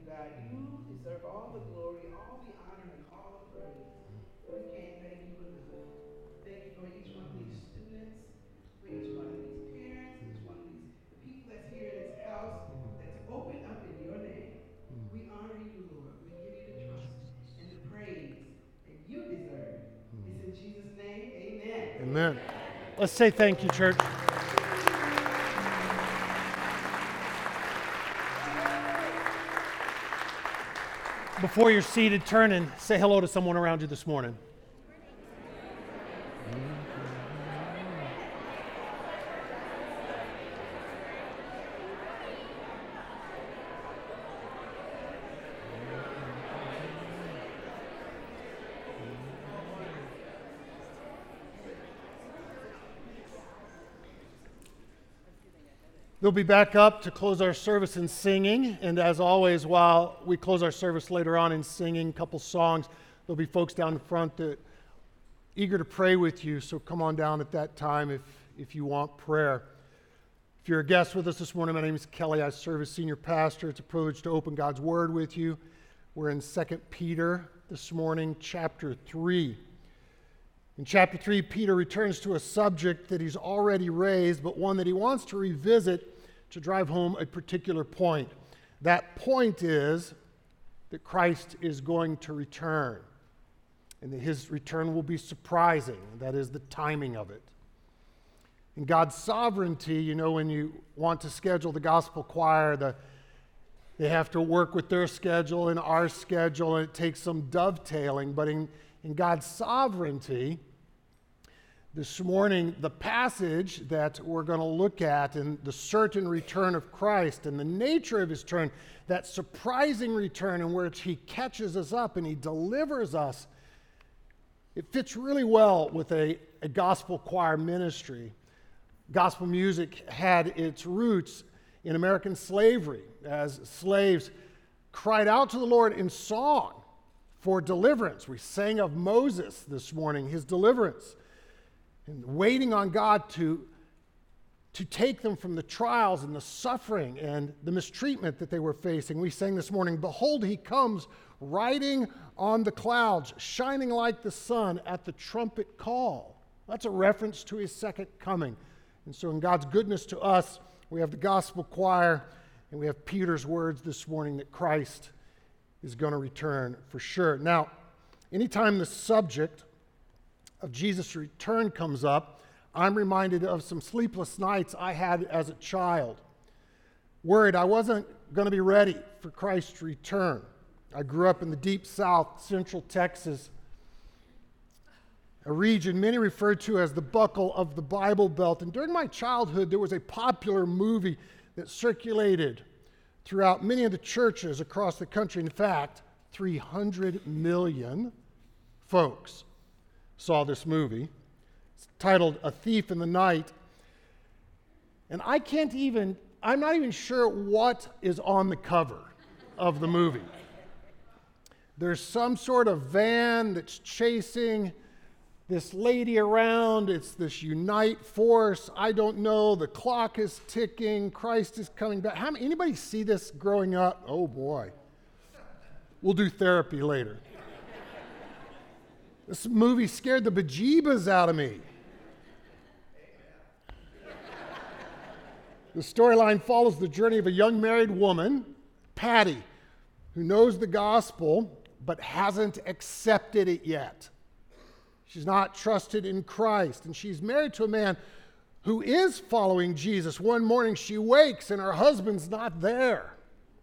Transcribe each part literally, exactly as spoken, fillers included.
God. You deserve all the glory, all the honor, and all the praise. We can't thank you enough. Thank you for each one of these students, for each one of these parents, each one of these the people that's here in this house that's opened up in your name. We honor you, Lord. We give you the trust and the praise that you deserve. It's in Jesus' name, amen. Amen. Let's say thank you, church. Before you're seated, turn and say hello to someone around you this morning. They'll be back up to close our service in singing, and as always, while we close our service later on in singing a couple songs, there'll be folks down in front that eager to pray with you, so come on down at that time if, if you want prayer. If you're a guest with us this morning, my name is Kelly. I serve as senior pastor. It's a privilege to open God's Word with you. We're in Second Peter this morning, chapter three. In chapter three, Peter returns to a subject that he's already raised, but one that he wants to revisit to drive home a particular point. That point is that Christ is going to return, and that his return will be surprising. That is the timing of it. In God's sovereignty, you know, when you want to schedule the gospel choir, the, they have to work with their schedule and our schedule, and it takes some dovetailing. But in, in God's sovereignty, this morning, the passage that we're going to look at and the certain return of Christ and the nature of his return, that surprising return in which he catches us up and he delivers us, it fits really well with a, a gospel choir ministry. Gospel music had its roots in American slavery as slaves cried out to the Lord in song for deliverance. We sang of Moses this morning, his deliverance, and waiting on God to, to take them from the trials and the suffering and the mistreatment that they were facing. We sang this morning, "Behold, he comes riding on the clouds, shining like the sun at the trumpet call." That's a reference to his second coming. And so in God's goodness to us, we have the gospel choir, and we have Peter's words this morning that Christ is going to return for sure. Now, anytime the subject of Jesus' return comes up, I'm reminded of some sleepless nights I had as a child, worried I wasn't going to be ready for Christ's return. I grew up in the deep south, central Texas, a region many refer to as the buckle of the Bible Belt. And during my childhood, there was a popular movie that circulated throughout many of the churches across the country. In fact, three hundred million folks saw this movie. It's titled A Thief in the Night. And I can't even, I'm not even sure what is on the cover of the movie. There's some sort of van that's chasing this lady around. It's this unite force. I don't know. The clock is ticking. Christ is coming back. How, anybody see this growing up? Oh boy. We'll do therapy later. This movie scared the bejeebas out of me. The storyline follows the journey of a young married woman, Patty, who knows the gospel but hasn't accepted it yet. She's not trusted in Christ, and she's married to a man who is following Jesus. One morning she wakes and her husband's not there.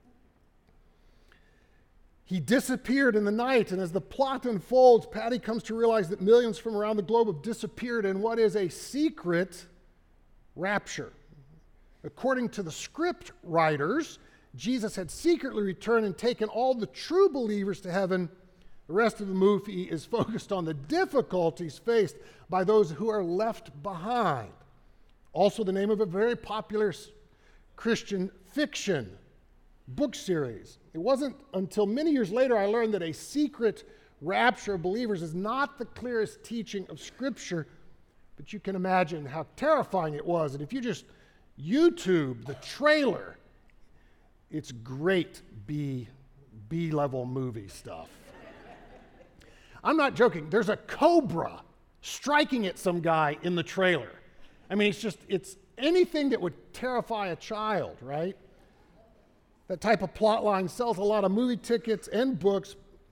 He disappeared in the night, and as the plot unfolds, Patty comes to realize that millions from around the globe have disappeared in what is a secret rapture. According to the script writers, Jesus had secretly returned and taken all the true believers to heaven. The rest of the movie is focused on the difficulties faced by those who are left behind. Also the name of a very popular Christian fiction book series. It wasn't until many years later I learned that a secret rapture of believers is not the clearest teaching of Scripture, but you can imagine how terrifying it was. And if you just YouTube the trailer, it's great B B-level movie stuff. I'm not joking. There's a cobra striking at some guy in the trailer. I mean, it's just, it's anything that would terrify a child, right? That type of plot line sells a lot of movie tickets and books.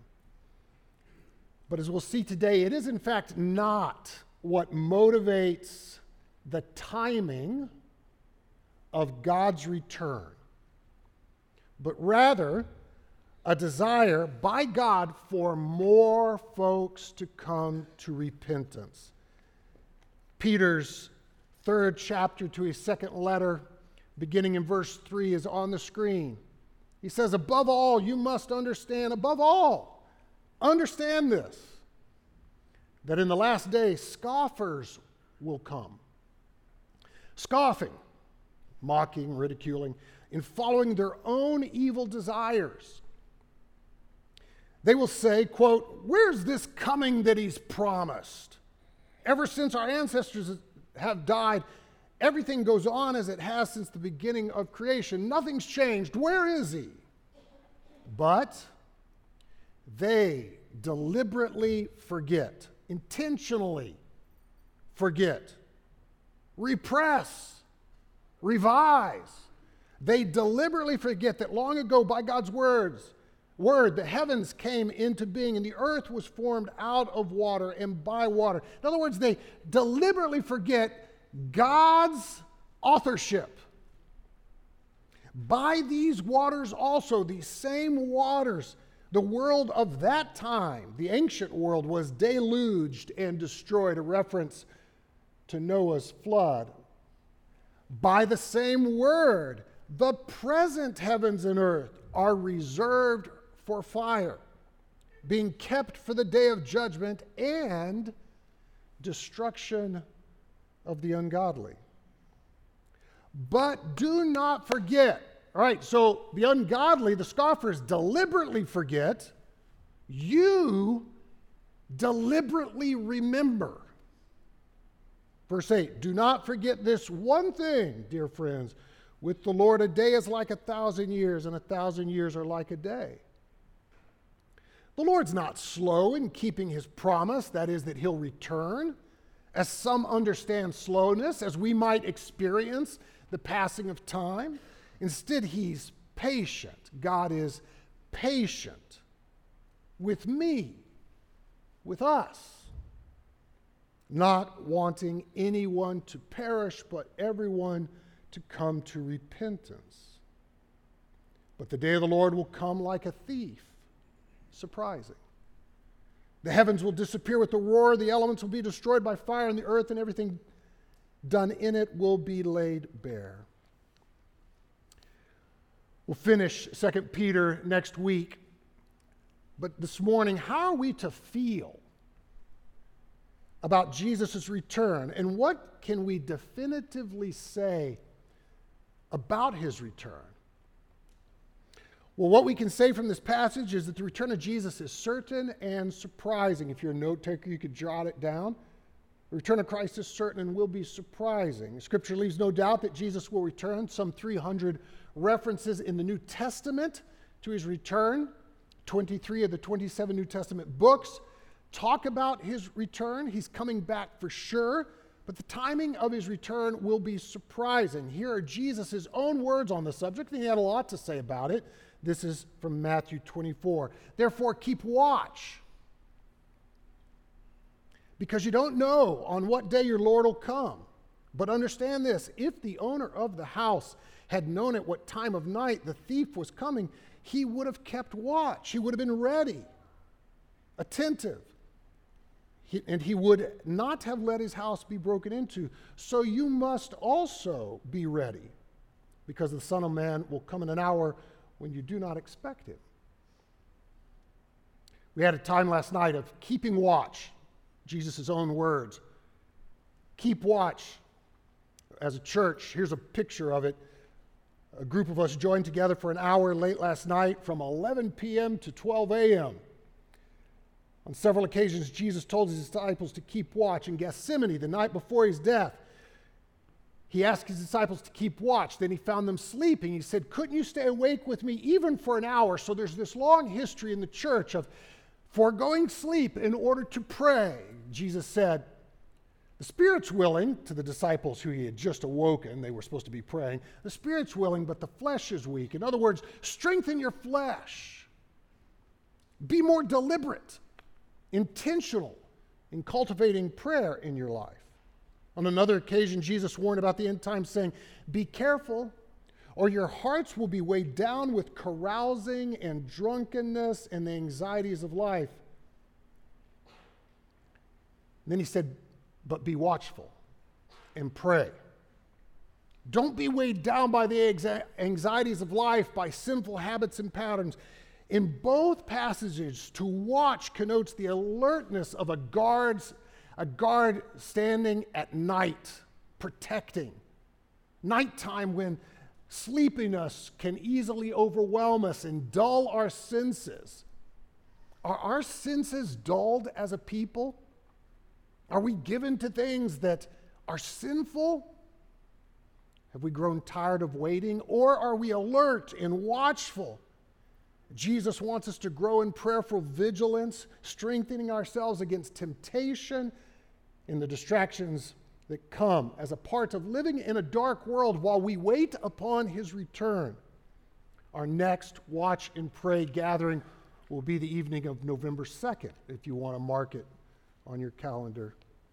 But as we'll see today, it is in fact not what motivates the timing of God's return, but rather a desire by God for more folks to come to repentance. Peter's third chapter to his second letter, beginning in verse three, is on the screen. He says, above all, you must understand, above all, understand this, that in the last days scoffers will come. Scoffing, mocking, ridiculing, in following their own evil desires. They will say, quote, where's this coming that he's promised? Ever since our ancestors have died, everything goes on as it has since the beginning of creation. Nothing's changed. Where is he? But they deliberately forget, intentionally forget, repress, revise. They deliberately forget that long ago by God's words, word, the heavens came into being and the earth was formed out of water and by water. In other words, they deliberately forget God's authorship. By these waters also, these same waters, the world of that time, the ancient world, was deluged and destroyed, a reference to Noah's flood. By the same word, the present heavens and earth are reserved for fire, being kept for the day of judgment and destruction of the ungodly. But do not forget, all right, so the ungodly, the scoffers, deliberately forget. You deliberately remember. Verse eight, do not forget this one thing, dear friends. With the Lord, a day is like a thousand years, and a thousand years are like a day. The Lord's not slow in keeping his promise, that is, that he'll return, as some understand slowness, as we might experience the passing of time. Instead, he's patient. God is patient with me, with us, not wanting anyone to perish, but everyone to come to repentance. But the day of the Lord will come like a thief. Surprising. The heavens will disappear with a roar, the elements will be destroyed by fire, and the earth and everything done in it will be laid bare. We'll finish Second Peter next week. But this morning, how are we to feel about Jesus' return? And what can we definitively say about his return? Well, what we can say from this passage is that the return of Jesus is certain and surprising. If you're a note taker, you could jot it down. The return of Christ is certain and will be surprising. Scripture leaves no doubt that Jesus will return. Some three hundred references in the New Testament to his return. twenty-three of the twenty-seven New Testament books talk about his return. He's coming back for sure, but the timing of his return will be surprising. Here are Jesus' own words on the subject, and he had a lot to say about it. This is from Matthew twenty-four. Therefore, keep watch, because you don't know on what day your Lord will come. But understand this, if the owner of the house had known at what time of night the thief was coming, he would have kept watch. He would have been ready, attentive. He, and he would not have let his house be broken into. So you must also be ready, because the Son of Man will come in an hour when you do not expect him. We had a time last night of keeping watch, Jesus' own words. Keep watch. As a church, here's a picture of it. A group of us joined together for an hour late last night from eleven p.m. to twelve a.m. On several occasions, Jesus told his disciples to keep watch in Gethsemane the night before his death. He asked his disciples to keep watch. Then he found them sleeping. He said, couldn't you stay awake with me even for an hour? So there's this long history in the church of foregoing sleep in order to pray. Jesus said, the spirit's willing, to the disciples who he had just awoken. They were supposed to be praying. The spirit's willing, but the flesh is weak. In other words, strengthen your flesh. Be more deliberate, intentional in cultivating prayer in your life. On another occasion, Jesus warned about the end times, saying, be careful, or your hearts will be weighed down with carousing and drunkenness and the anxieties of life. And then he said, but be watchful and pray. Don't be weighed down by the anxieties of life, by sinful habits and patterns. In both passages, to watch connotes the alertness of a guard's A guard standing at night, protecting. Nighttime when sleepiness can easily overwhelm us and dull our senses. Are our senses dulled as a people? Are we given to things that are sinful? Have we grown tired of waiting? Or are we alert and watchful? Jesus wants us to grow in prayerful vigilance, strengthening ourselves against temptation and the distractions that come as a part of living in a dark world while we wait upon his return. Our next Watch and Pray gathering will be the evening of November second, if you want to mark it on your calendar.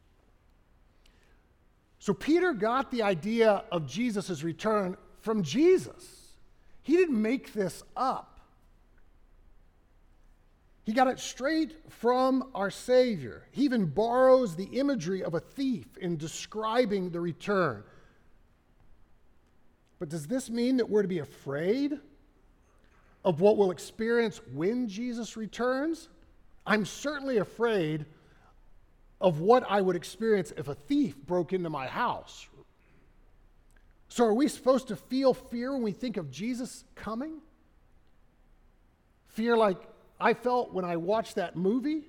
So Peter got the idea of Jesus' return from Jesus. He didn't make this up. He got it straight from our Savior. He even borrows the imagery of a thief in describing the return. But does this mean that we're to be afraid of what we'll experience when Jesus returns? I'm certainly afraid of what I would experience if a thief broke into my house. So are we supposed to feel fear when we think of Jesus coming? Fear like I felt when I watched that movie?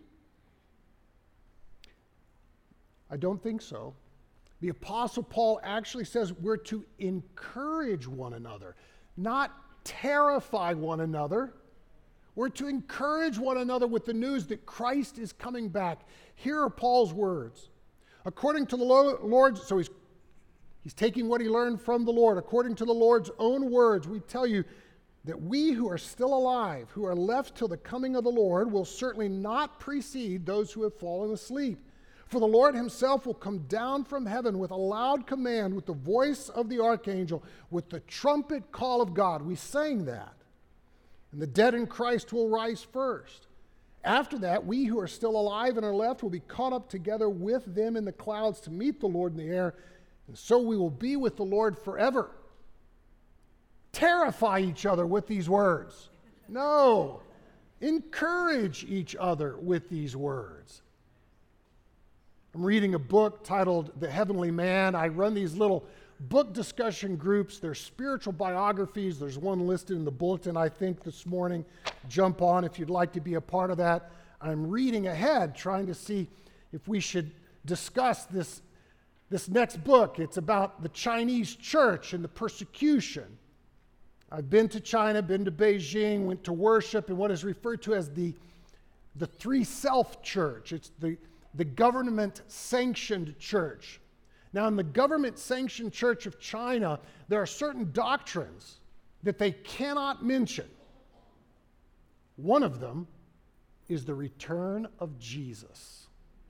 I don't think so. The Apostle Paul actually says we're to encourage one another, not terrify one another. We're to encourage one another with the news that Christ is coming back. Here are Paul's words. According to the Lord, so he's, he's taking what he learned from the Lord. According to the Lord's own words, we tell you that we who are still alive, who are left till the coming of the Lord, will certainly not precede those who have fallen asleep. For the Lord himself will come down from heaven with a loud command, with the voice of the archangel, with the trumpet call of God. We sang that. And the dead in Christ will rise first. After that, we who are still alive and are left will be caught up together with them in the clouds to meet the Lord in the air, and so we will be with the Lord forever. Terrify each other with these words. No. Encourage each other with these words. I'm reading a book titled The Heavenly Man. I run these little book discussion groups. They're spiritual biographies. There's one listed in the bulletin, I think, this morning. Jump on if you'd like to be a part of that. I'm reading ahead, trying to see if we should discuss this, this next book. It's about the Chinese church and the persecution. I've been to China, been to Beijing, went to worship in what is referred to as the, the Three Self Church. It's the, the government-sanctioned church. Now, in the government-sanctioned church of China, there are certain doctrines that they cannot mention. One of them is the return of Jesus.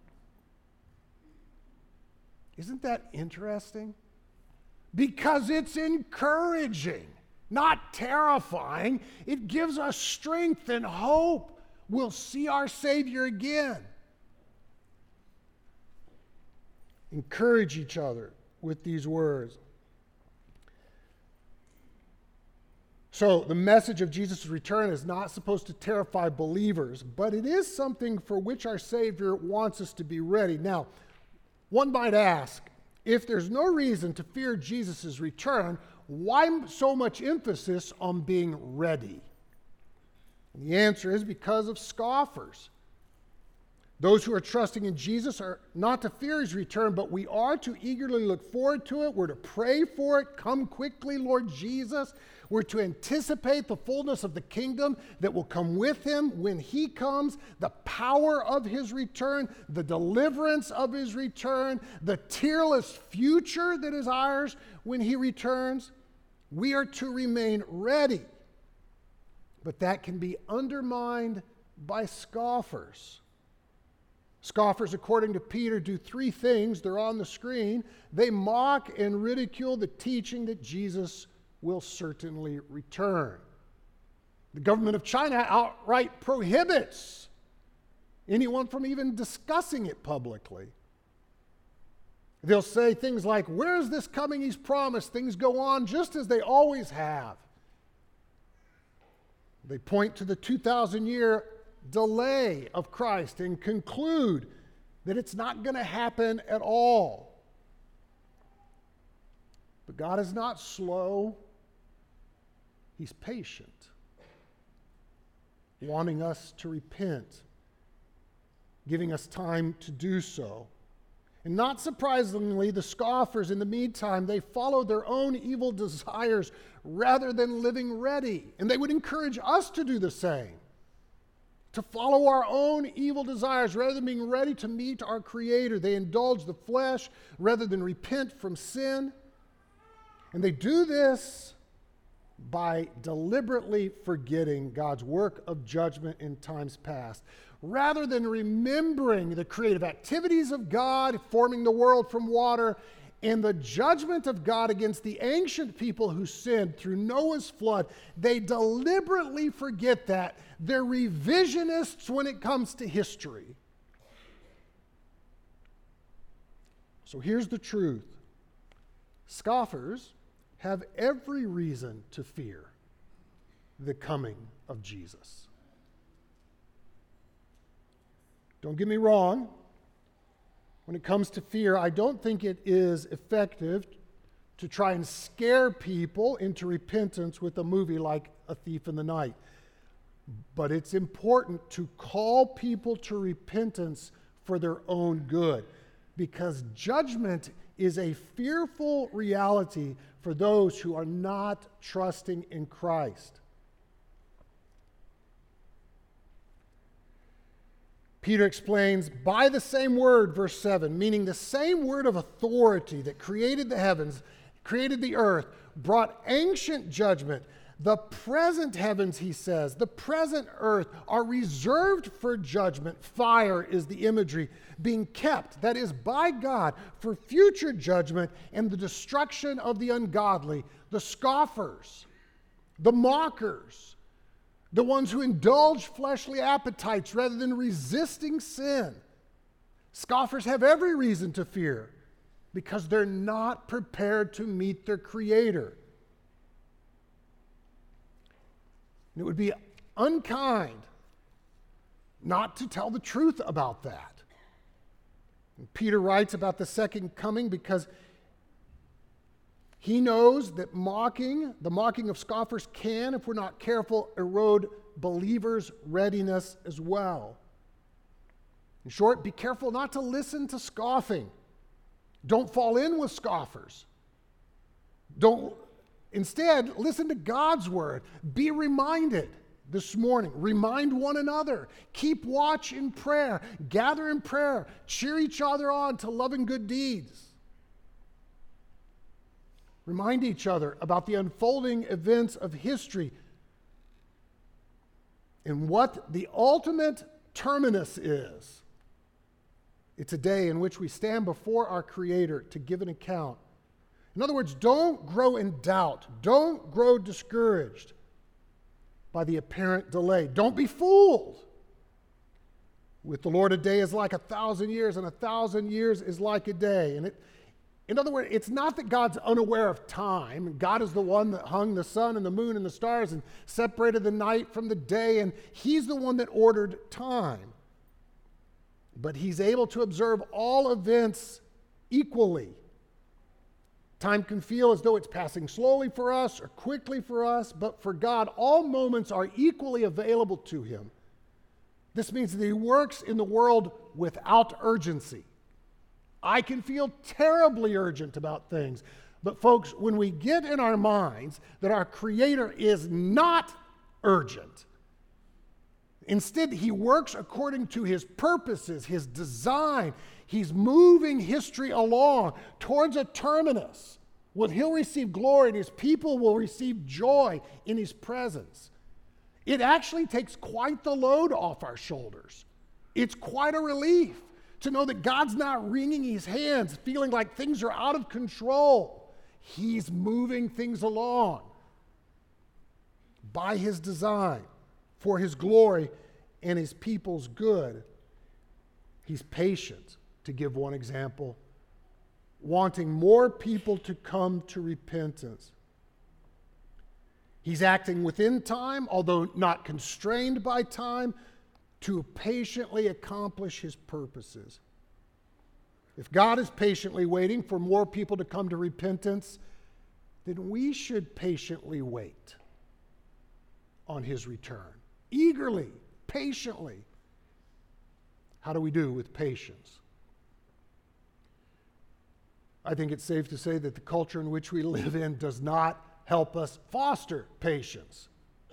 Isn't that interesting? Because it's encouraging. Not terrifying. It gives us strength and hope. We'll see our Savior again. Encourage each other with these words. So, the message of Jesus' return is not supposed to terrify believers, but it is something for which our Savior wants us to be ready. Now, one might ask, if there's no reason to fear Jesus' return, why so much emphasis on being ready? And the answer is because of scoffers. Those who are trusting in Jesus are not to fear his return, but we are to eagerly look forward to it. We're to pray for it. Come quickly, Lord Jesus. We're to anticipate the fullness of the kingdom that will come with him when he comes, the power of his return, the deliverance of his return, the tearless future that is ours when he returns. We are to remain ready, but that can be undermined by scoffers. Scoffers, according to Peter, do three things. They're on the screen. They mock and ridicule the teaching that Jesus will certainly return. The government of China outright prohibits anyone from even discussing it publicly. They'll say things like, "Where is this coming he's promised?" Things go on just as they always have. They point to the two thousand year delay of Christ and conclude that it's not going to happen at all. But God is not slow. He's patient, wanting us to repent, giving us time to do so. And not surprisingly, the scoffers, in the meantime, they follow their own evil desires rather than living ready. And they would encourage us to do the same, to follow our own evil desires rather than being ready to meet our Creator. They indulge the flesh rather than repent from sin. And they do this by deliberately forgetting God's work of judgment in times past. Rather than remembering the creative activities of God, forming the world from water, and the judgment of God against the ancient people who sinned through Noah's flood, they deliberately forget that. They're revisionists when it comes to history. So here's the truth. Scoffers have every reason to fear the coming of Jesus. Don't get me wrong. When it comes to fear, I don't think it is effective to try and scare people into repentance with a movie like A Thief in the Night. But it's important to call people to repentance for their own good, because judgment is a fearful reality for those who are not trusting in Christ. Peter explains, by the same word, verse seven, meaning the same word of authority that created the heavens, created the earth, brought ancient judgment. The present heavens, he says, the present earth are reserved for judgment. Fire is the imagery, being kept, that is, by God, for future judgment and the destruction of the ungodly, the scoffers, the mockers, the ones who indulge fleshly appetites rather than resisting sin. Scoffers have every reason to fear because they're not prepared to meet their Creator. And it would be unkind not to tell the truth about that. And Peter writes about the second coming because he knows that mocking, the mocking of scoffers can, if we're not careful, erode believers' readiness as well. In short, be careful not to listen to scoffing. Don't fall in with scoffers. Don't Instead, listen to God's word. Be reminded this morning. Remind one another. Keep watch in prayer. Gather in prayer. Cheer each other on to love and good deeds. Remind each other about the unfolding events of history and what the ultimate terminus is. It's a day in which we stand before our Creator to give an account. In other words, don't grow in doubt. Don't grow discouraged by the apparent delay. Don't be fooled. With the Lord, a day is like a thousand years, and a thousand years is like a day. And it, in other words, it's not that God's unaware of time. God is the one that hung the sun and the moon and the stars and separated the night from the day, and He's the one that ordered time. But He's able to observe all events equally. Time can feel as though it's passing slowly for us or quickly for us, but for God, all moments are equally available to Him. This means that he works in the world without urgency. I can feel terribly urgent about things. But folks, when we get in our minds that our Creator is not urgent, instead he works according to his purposes, his design, he's moving history along towards a terminus. Well, he'll receive glory and his people will receive joy in his presence. It actually takes quite the load off our shoulders. It's quite a relief to know that God's not wringing his hands, feeling like things are out of control. He's moving things along by his design for his glory and his people's good. He's patient, to give one example, wanting more people to come to repentance. He's acting within time, although not constrained by time, to patiently accomplish his purposes. If God is patiently waiting for more people to come to repentance, then we should patiently wait on his return. Eagerly, patiently. How do we do with patience? I think it's safe to say that the culture in which we live in does not help us foster patience.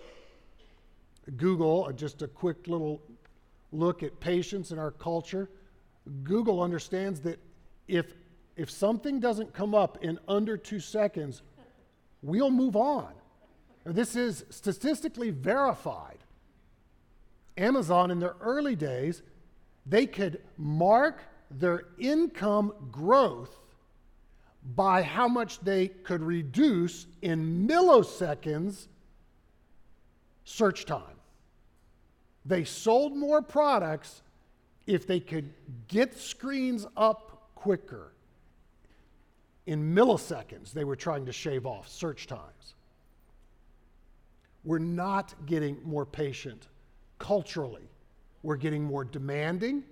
Google, just a quick little look at patience in our culture. Google understands that if, if something doesn't come up in under two seconds, we'll move on. Now, this is statistically verified. Amazon, in their early days, they could mark their income growth by how much they could reduce in milliseconds search time. They sold more products if they could get screens up quicker. In milliseconds, they were trying to shave off search times. We're not getting more patient culturally. We're getting more demanding.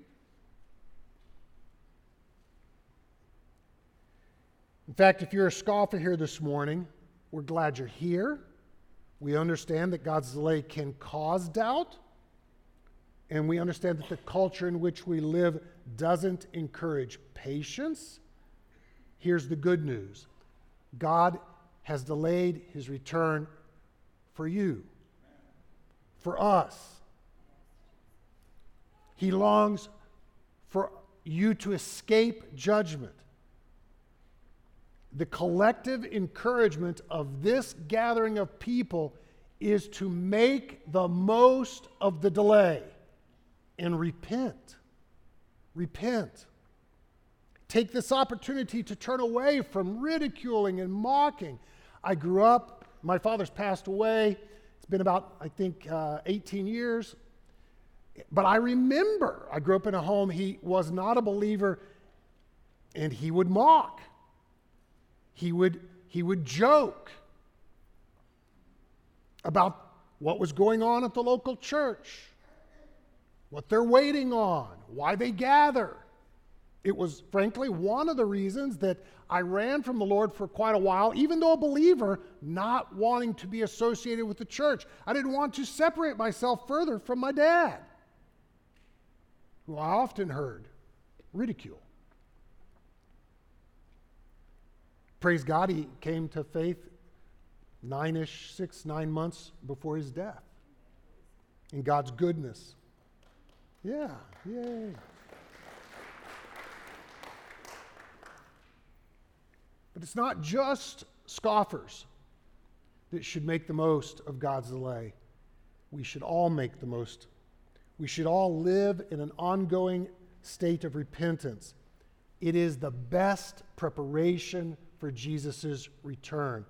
In fact, if you're a scoffer here this morning, we're glad you're here. We understand that God's delay can cause doubt. And we understand that the culture in which we live doesn't encourage patience. Here's the good news. God has delayed his return for you, for us. He longs for you to escape judgment. The collective encouragement of this gathering of people is to make the most of the delay and repent. Repent. Take this opportunity to turn away from ridiculing and mocking. I grew up, my father's passed away. It's been about, I think, uh, eighteen years. But I remember, I grew up in a home, he was not a believer, and he would mock. He would, he would joke about what was going on at the local church, what they're waiting on, why they gather. It was, frankly, one of the reasons that I ran from the Lord for quite a while, even though a believer, not wanting to be associated with the church. I didn't want to separate myself further from my dad, who I often heard ridicule. Praise God, he came to faith nine-ish, six, nine months before his death. In God's goodness. Yeah, yay. But it's not just scoffers that should make the most of God's delay. We should all make the most. We should all live in an ongoing state of repentance. It is the best preparation for Jesus' return.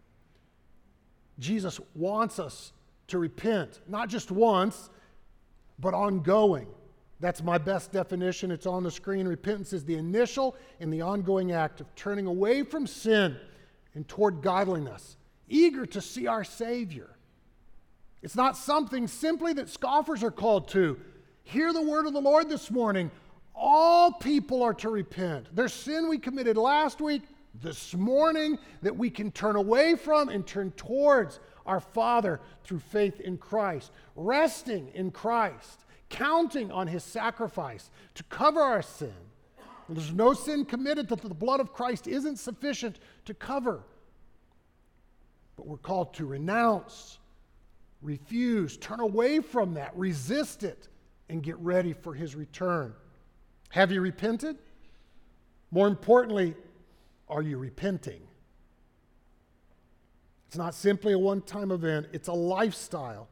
Jesus wants us to repent, not just once, but ongoing. That's my best definition. It's on the screen. Repentance is the initial and the ongoing act of turning away from sin and toward godliness, eager to see our Savior. It's not something simply that scoffers are called to. Hear the word of the Lord this morning. All people are to repent. There's sin we committed last week, this morning, that we can turn away from and turn towards our Father through faith in Christ, resting in Christ, counting on his sacrifice to cover our sin. And there's no sin committed that the blood of Christ isn't sufficient to cover. But we're called to renounce, refuse, turn away from that, resist it, and get ready for his return. Have you repented? More importantly, are you repenting? It's not simply a one-time event, it's a lifestyle.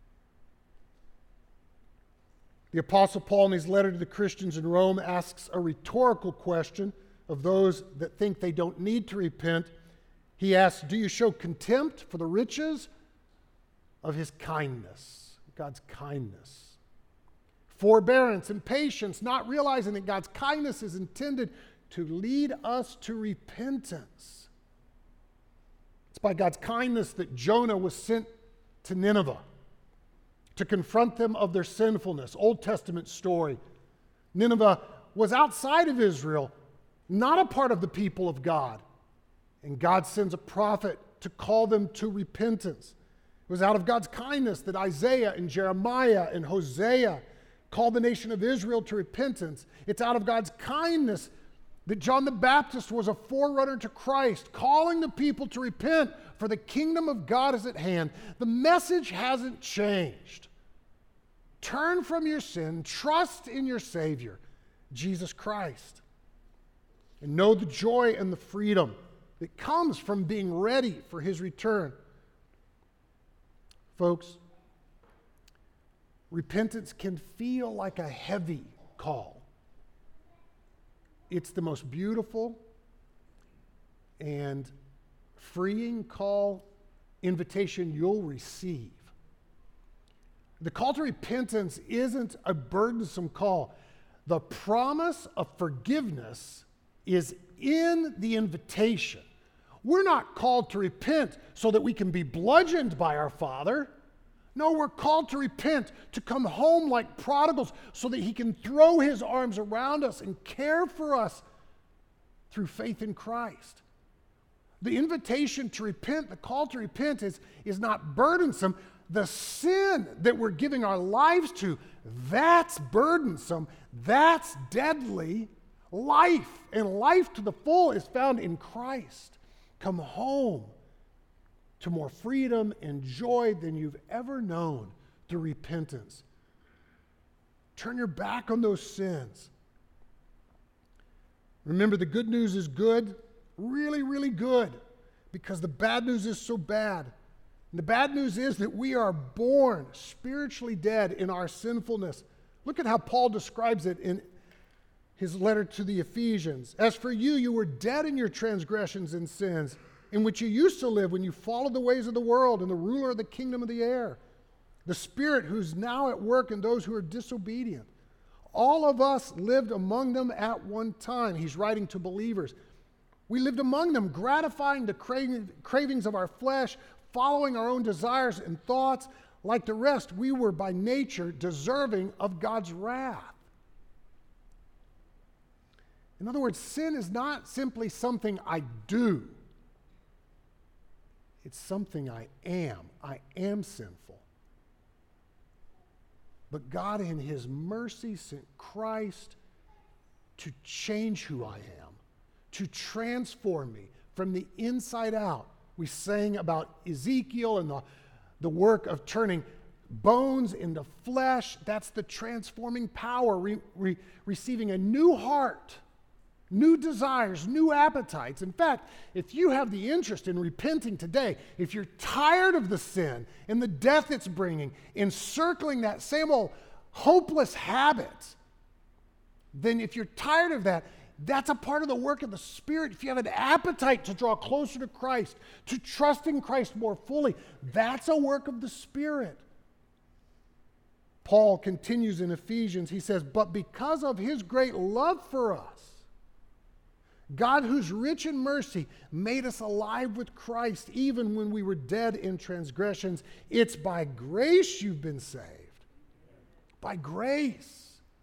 The Apostle Paul, in his letter to the Christians in Rome, asks a rhetorical question of those that think they don't need to repent. He asks, do you show contempt for the riches of his kindness, God's kindness? Forbearance and patience, not realizing that God's kindness is intended to lead us to repentance. It's by God's kindness that Jonah was sent to Nineveh to confront them of their sinfulness. Old Testament story. Nineveh was outside of Israel, not a part of the people of God. And God sends a prophet to call them to repentance. It was out of God's kindness that Isaiah and Jeremiah and Hosea called the nation of Israel to repentance. It's out of God's kindness that John the Baptist was a forerunner to Christ, calling the people to repent, for the kingdom of God is at hand. The message hasn't changed. Turn from your sin, trust in your Savior, Jesus Christ, and know the joy and the freedom that comes from being ready for his return. Folks, repentance can feel like a heavy call. It's the most beautiful and freeing call, invitation you'll receive. The call to repentance isn't a burdensome call. The promise of forgiveness is in the invitation. We're not called to repent so that we can be bludgeoned by our Father. No, we're called to repent, to come home like prodigals so that he can throw his arms around us and care for us through faith in Christ. The invitation to repent, the call to repent is, is not burdensome. The sin that we're giving our lives to, that's burdensome. That's deadly. Life and life to the full is found in Christ. Come home to more freedom and joy than you've ever known through repentance. Turn your back on those sins. Remember, the good news is good, really, really good, because the bad news is so bad. And the bad news is that we are born spiritually dead in our sinfulness. Look at how Paul describes it in his letter to the Ephesians. As for you, you were dead in your transgressions and sins, in which you used to live when you followed the ways of the world and the ruler of the kingdom of the air, the spirit who's now at work in those who are disobedient. All of us lived among them at one time. He's writing to believers. We lived among them, gratifying the craving, cravings of our flesh, following our own desires and thoughts. Like the rest, we were by nature deserving of God's wrath. In other words, sin is not simply something I do. It's something I am. I am sinful. But God in his mercy sent Christ to change who I am, to transform me from the inside out. We sang about Ezekiel and the, the work of turning bones into flesh. That's the transforming power, re, re, receiving a new heart, new desires, new appetites. In fact, if you have the interest in repenting today, if you're tired of the sin and the death it's bringing, encircling that same old hopeless habit, then if you're tired of that, that's a part of the work of the Spirit. If you have an appetite to draw closer to Christ, to trust in Christ more fully, that's a work of the Spirit. Paul continues in Ephesians. He says, but because of his great love for us, God, who's rich in mercy, made us alive with Christ even when we were dead in transgressions. It's by grace you've been saved. By grace.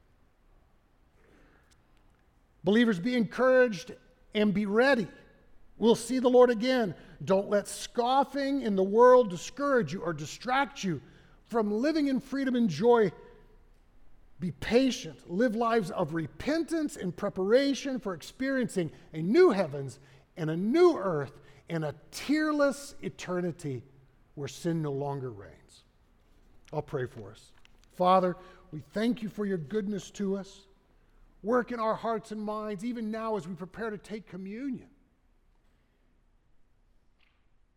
Believers, be encouraged and be ready. We'll see the Lord again. Don't let scoffing in the world discourage you or distract you from living in freedom and joy be patient, live lives of repentance and preparation for experiencing a new heavens and a new earth and a tearless eternity where sin no longer reigns. I'll pray for us. Father, we thank you for your goodness to us. Work in our hearts and minds, even now as we prepare to take communion.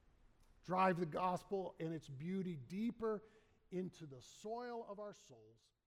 Drive the gospel and its beauty deeper into the soil of our souls.